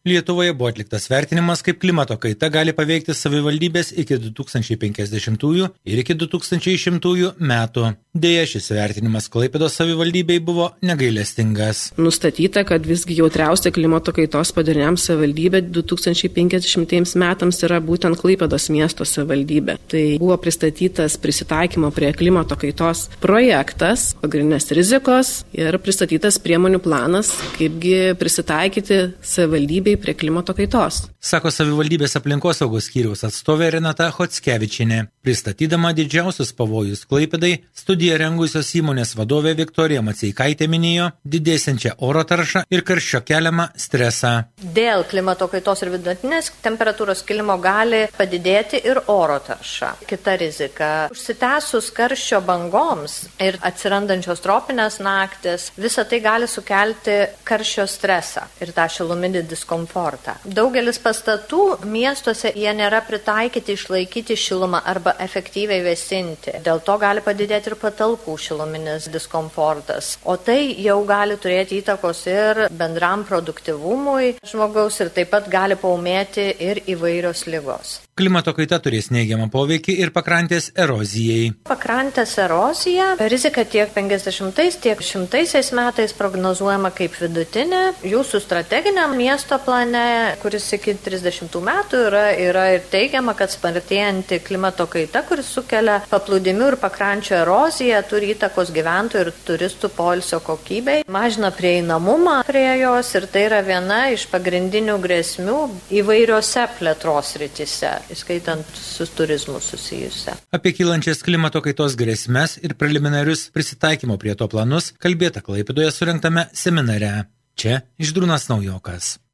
Lietuvoje buvo atliktas vertinimas, kaip klimato kaita gali paveikti savivaldybės iki 2050 ir iki 2100 metų. Deja, šis vertinimas Klaipėdos savivaldybei buvo negailestingas. Nustatyta, kad visgi jautriausia klimato kaitos padariniams savivaldybė 2050 metams yra būtent Klaipėdos miesto savivaldybė. Tai buvo pristatytas prisitaikymo prie klimato kaitos projektas, pagrindinės rizikos ir pristatytas priemonių planas, kaipgi prisitaikyti savivaldybei prie klimato kaitos. Sako savivaldybės aplinkosaugos skyriaus atstovė Renata Chockevičienė. Pristatydama didžiausius pavojus Klaipėdai, studiją rengusios įmonės vadovė Viktorija Maceikaitė minėjo didėsiančią oro taršą ir karščio keliamą stresą. Dėl klimato kaitos ir vidutinės temperatūros kilimo gali padidėti ir oro tarša. Kita rizika. Užsitęsus karščio bangoms ir atsirandančios tropinės naktis, visa tai gali sukelti karščio stresą ir tą šiluminį diskomfortą. Daugelis pastatų miestuose jie nėra pritaikyti išlaikyti šilumą arba efektyviai vėsinti. Dėl to gali padidėti ir patalpų šiluminis diskomfortas. O tai jau gali turėti įtakos ir bendram produktyvumui žmogaus ir taip pat gali paūmėti ir įvairios ligos. Klimato kaita turės neigiamą poveikį ir pakrantės erozijai. Pakrantės erozija, rizika tiek 50, tiek 100 metais prognozuojama kaip vidutinė. Jūsų strateginiam miesto plane, kuris iki 30 metų yra ir teigiama, kad spartėjanti klimato kaita, kuris sukelia paplūdimių ir pakrančių eroziją, turi įtakos gyventojų ir turistų poilsio kokybei, mažina prieinamumą prie jos ir tai yra viena iš pagrindinių grėsmių įvairiose plėtros rytise, įskaitant su turizmu susijusią. Apie kylančias klimato kaitos grėsmes ir preliminarius prisitaikymo prie to planus kalbėta Klaipėdoje surengtame seminare. Čia Žydrūnas Naujokas.